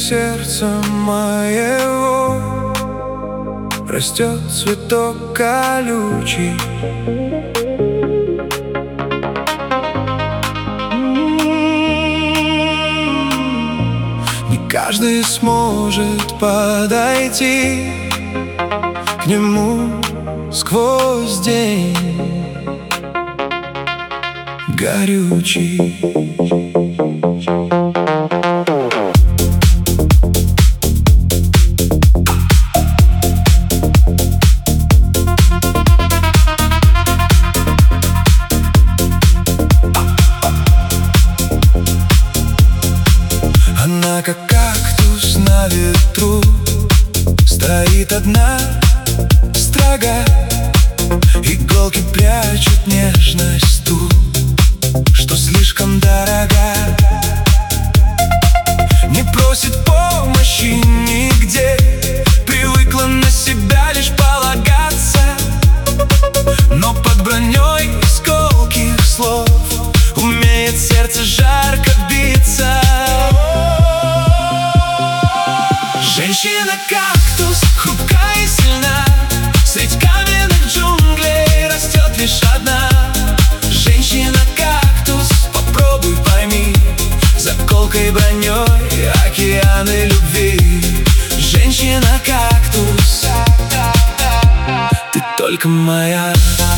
сердца моего растет цветок колючий. Не каждый сможет подойти к нему сквозь день горючий. Она как кактус на ветру, стоит одна, строга. Иголки прячут нежность ту, что слишком дорога. Не просит помощи нигде, привыкла на себя лишь полагаться. Но под броней из колких слов умеет сердце жарко биться. Женщина-кактус, хрупкая и сильна, средь каменных джунглей растет лишь одна. Женщина-кактус, попробуй пойми, за колкой броней океаны любви. Женщина-кактус, ты только моя.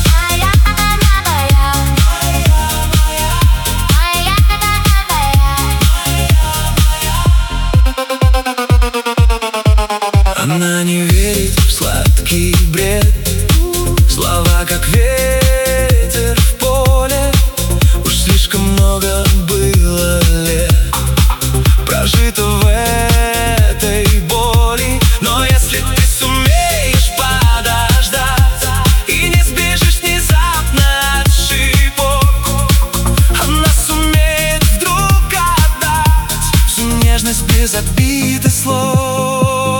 Она не верит в сладкий бред, слова как ветер в поле. Уж слишком много было лет прожито в этой боли. Но если ты сумеешь подождать и не сбежишь внезапно от ошибок, она сумеет вдруг отдать всю нежность без обид и слов.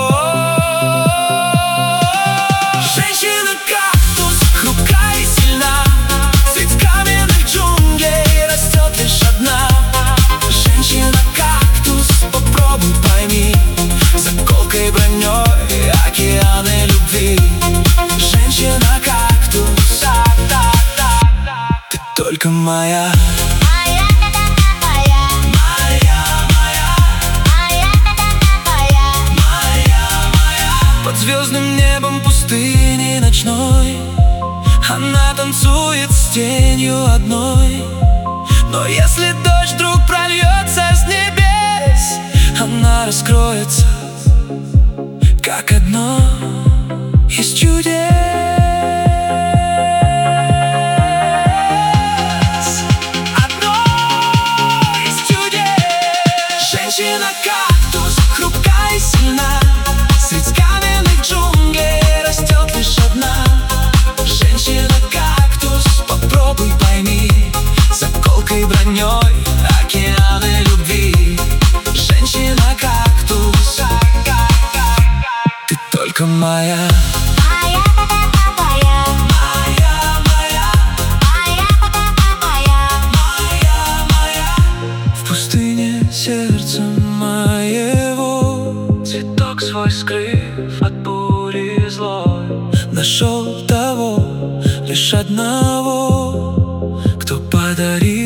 Женщина-кактус, хрупкая и сильна, средь каменных джунглей растет лишь одна. Женщина-кактус, попробуй пойми, за колкой броней океаны любви. Женщина-кактус, ты только моя. Под звездным небом пустыни ночной она танцует с тенью одной. Но если дождь вдруг прольется с небес, она раскроется, как одно из чудес. Одно из чудес. Женщина-кактус, хрупкая и сильна, средь каменных джунглей растет лишь одна. Женщина-кактус, попробуй пойми, за колкой броней океаны любви. Женщина-кактус, ты только моя. В пустыне сердца моего цветок свой скрыв от бури злой, нашел того, лишь одного, кто подарил